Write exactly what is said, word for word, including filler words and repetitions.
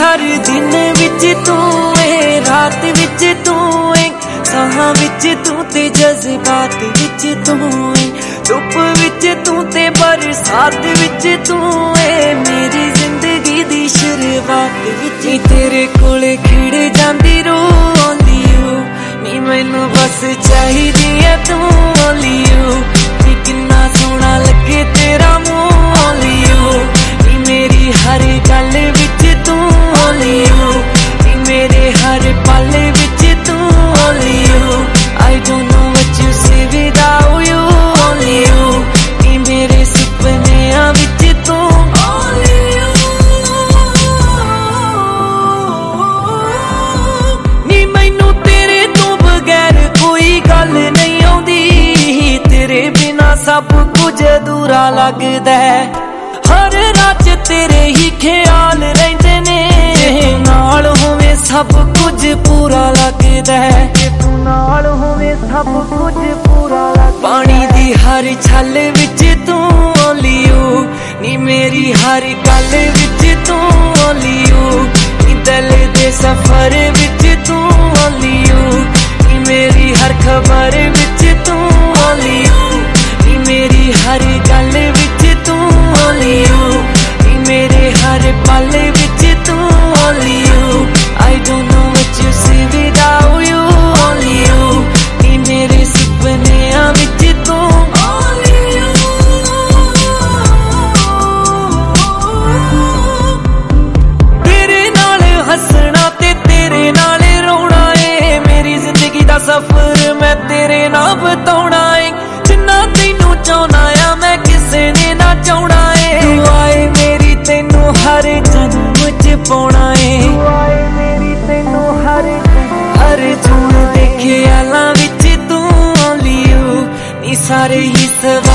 हर दिन विच तू है, रात विच तू है, साहां विच तू ते जज्बात विच तू है, धुप विच तू ते बरसात विच तू है, मेरी जिंदगी दी शुरुआत विच। नी तेरे कोले खिड़ जांदी रूह आंदी ओ, नी मैनू बस चाहिदी है तू ओनली यू। नी किन्ना सोहना लगे तेरा मुंह ओनली यू, नी मेरी हर गल विच तू ओनली यू, नी मेरे हर पल विच तू only you. I don't know what you say without you, only you, नी मेरे सुपनियां विच तू only you। नी मैनू तेरे तो बगैर कोई गल नहीं आउंदी, तेरे बिना सब कुछ अधूरा लगदा है। हर रात तेरे ही ख्याल रहिंदे ने, जे नाल होवे सब कुछ पूरा लगदा है, जे तू नाल होवे सब कुछ पूरा लगदा। पानी दी हर छल विच तू ओनली यू, नी मेरी हर गल विच तू ओनली यू, नी दिल दे सफर विच तू ओनली यू, नी मेरी हर खबर विच तू ओनली यू, नी मेरी हर गल विच तू ओनली यू, नी मेरे हर पल विच तू only you. I don't know what you say without you, only you, नी मेरे सुपनियां विच तू only you। तेरे नाल हसना ते तेरे नाल रोना है, मेरी जिंदगी दा सफर मैं तेरे नाल बताउणा है, जिन्ना तैनू चाहुंदा आ मैं किसे ने ना चाहुणा है। दुआए मेरी तैनू हर जन्म च पाउणा है, दुआए मेरी तैनू हर हर जून दे ख्यालां विच तू ओनली यू, नी सारे ही सवा